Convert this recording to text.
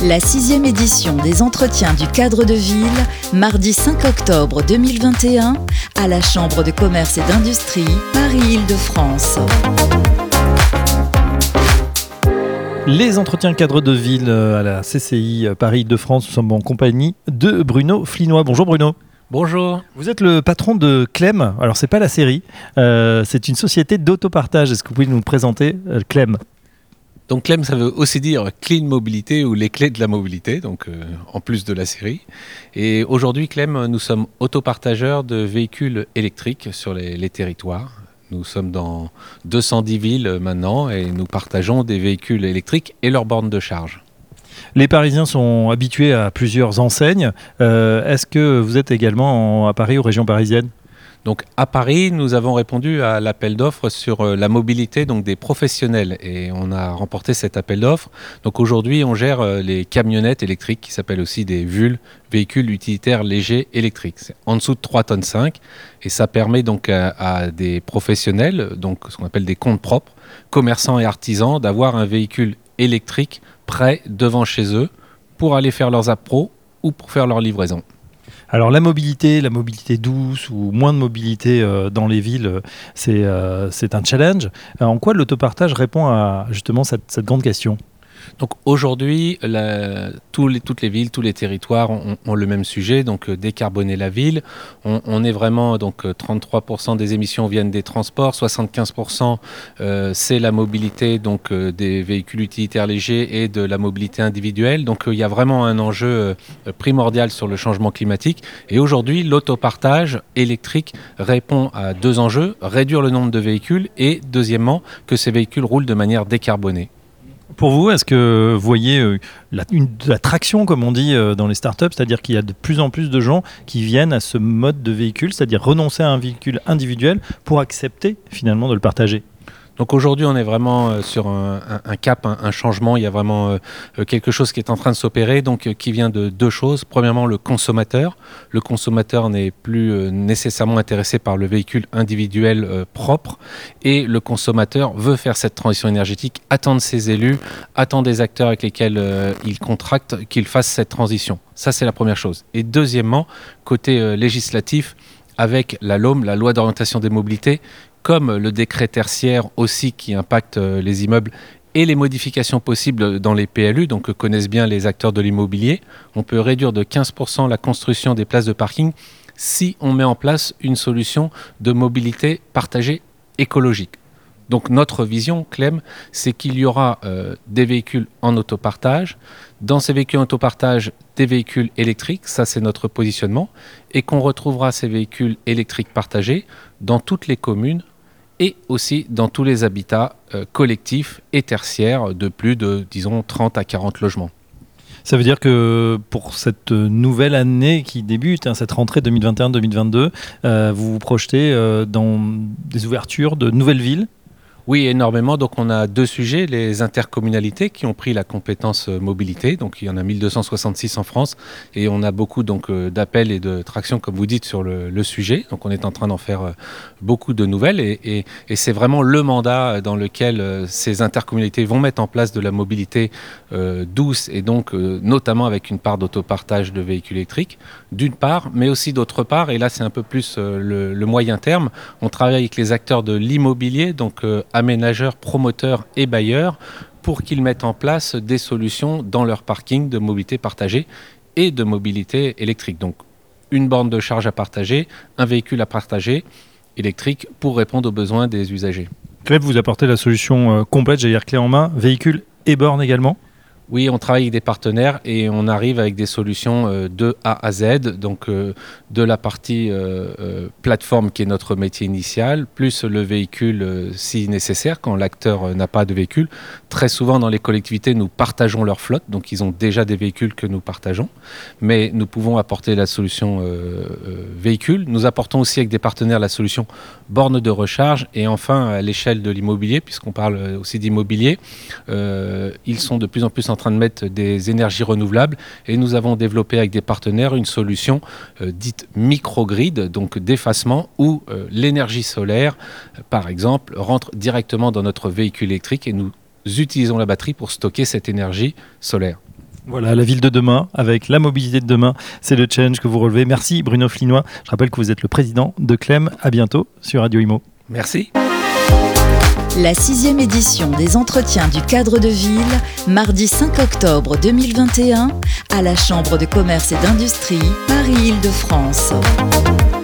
La 6e édition des Entretiens du cadre de ville, mardi 5 octobre 2021, à la Chambre de commerce et d'industrie, Paris-Île-de-France. Les entretiens cadre de ville à la CCI Paris-Île-de-France, nous sommes en compagnie de Bruno Flinois. Bonjour Bruno. Bonjour. Vous êtes le patron de Clem. Alors c'est pas la série, c'est une société d'autopartage. Est-ce que vous pouvez nous présenter Clem ? Donc Clem, ça veut aussi dire Clean Mobilité ou les clés de la mobilité, donc en plus de la série. Et aujourd'hui, Clem, nous sommes autopartageurs de véhicules électriques sur les territoires. Nous sommes dans 210 villes maintenant et nous partageons des véhicules électriques et leurs bornes de charge. Les Parisiens sont habitués à plusieurs enseignes. Est-ce que vous êtes également à Paris ou région parisienne ? Donc à Paris, nous avons répondu à l'appel d'offres sur la mobilité donc des professionnels et on a remporté cet appel d'offres. Donc aujourd'hui, on gère les camionnettes électriques qui s'appellent aussi des VUL, véhicules utilitaires légers électriques. C'est en dessous de 3,5 tonnes et ça permet donc à des professionnels, donc ce qu'on appelle des comptes propres, commerçants et artisans, d'avoir un véhicule électrique prêt devant chez eux pour aller faire leurs appros ou pour faire leur livraison. Alors la mobilité douce ou moins de mobilité dans les villes, c'est un challenge. En quoi l'autopartage répond à justement cette grande question ? Donc aujourd'hui, toutes les villes, tous les territoires ont le même sujet, donc décarboner la ville. On est vraiment, donc 33% des émissions viennent des transports, 75% c'est la mobilité donc, des véhicules utilitaires légers et de la mobilité individuelle. Donc il y a vraiment un enjeu primordial sur le changement climatique. Et aujourd'hui, l'autopartage électrique répond à deux enjeux, réduire le nombre de véhicules et deuxièmement, que ces véhicules roulent de manière décarbonée. Pour vous, est-ce que vous voyez la traction, comme on dit dans les startups, c'est-à-dire qu'il y a de plus en plus de gens qui viennent à ce mode de véhicule, c'est-à-dire renoncer à un véhicule individuel pour accepter finalement de le partager ? Donc aujourd'hui, on est vraiment sur un cap, un changement. Il y a vraiment quelque chose qui est en train de s'opérer, donc qui vient de deux choses. Premièrement, le consommateur. Le consommateur n'est plus nécessairement intéressé par le véhicule individuel propre. Et le consommateur veut faire cette transition énergétique, attend de ses élus, attend des acteurs avec lesquels il contracte qu'ils fassent cette transition. Ça, c'est la première chose. Et deuxièmement, côté législatif, avec la LOM, la loi d'orientation des mobilités, comme le décret tertiaire aussi qui impacte les immeubles et les modifications possibles dans les PLU, donc que connaissent bien les acteurs de l'immobilier, on peut réduire de 15% la construction des places de parking si on met en place une solution de mobilité partagée écologique. Donc notre vision, Clem, c'est qu'il y aura des véhicules en autopartage, dans ces véhicules en autopartage, des véhicules électriques, ça c'est notre positionnement, et qu'on retrouvera ces véhicules électriques partagés dans toutes les communes et aussi dans tous les habitats collectifs et tertiaires de plus de, disons, 30 à 40 logements. Ça veut dire que pour cette nouvelle année qui débute, cette rentrée 2021-2022, vous vous projetez dans des ouvertures de nouvelles villes ? Oui, énormément. Donc on a deux sujets, les intercommunalités qui ont pris la compétence mobilité. Donc il y en a 1266 en France et on a beaucoup donc, d'appels et de tractions, comme vous dites, sur le sujet. Donc on est en train d'en faire beaucoup de nouvelles et c'est vraiment le mandat dans lequel ces intercommunalités vont mettre en place de la mobilité douce et donc notamment avec une part d'autopartage de véhicules électriques, d'une part, mais aussi d'autre part, et là c'est un peu plus le moyen terme, on travaille avec les acteurs de l'immobilier, donc aménageurs, promoteurs et bailleurs pour qu'ils mettent en place des solutions dans leur parking de mobilité partagée et de mobilité électrique. Donc une borne de charge à partager, un véhicule à partager électrique pour répondre aux besoins des usagers. Clem, vous apportez la solution complète, j'allais dire clé en main, véhicule et borne également ? Oui, on travaille avec des partenaires et on arrive avec des solutions de A à Z, donc de la partie plateforme qui est notre métier initial, plus le véhicule si nécessaire quand l'acteur n'a pas de véhicule. Très souvent dans les collectivités, nous partageons leur flotte, donc ils ont déjà des véhicules que nous partageons, mais nous pouvons apporter la solution véhicule. Nous apportons aussi avec des partenaires la solution borne de recharge et enfin à l'échelle de l'immobilier, puisqu'on parle aussi d'immobilier, ils sont de plus en plus en train de mettre des énergies renouvelables et nous avons développé avec des partenaires une solution dite microgrid, donc d'effacement où l'énergie solaire, par exemple, rentre directement dans notre véhicule électrique et nous utilisons la batterie pour stocker cette énergie solaire. Voilà, la ville de demain, avec la mobilité de demain, c'est le challenge que vous relevez. Merci Bruno Flinois. Je rappelle que vous êtes le président de Clem. À bientôt sur Radio Imo. Merci. La 6e édition des entretiens du cadre de ville, mardi 5 octobre 2021, à la Chambre de commerce et d'industrie, Paris-Île-de-France.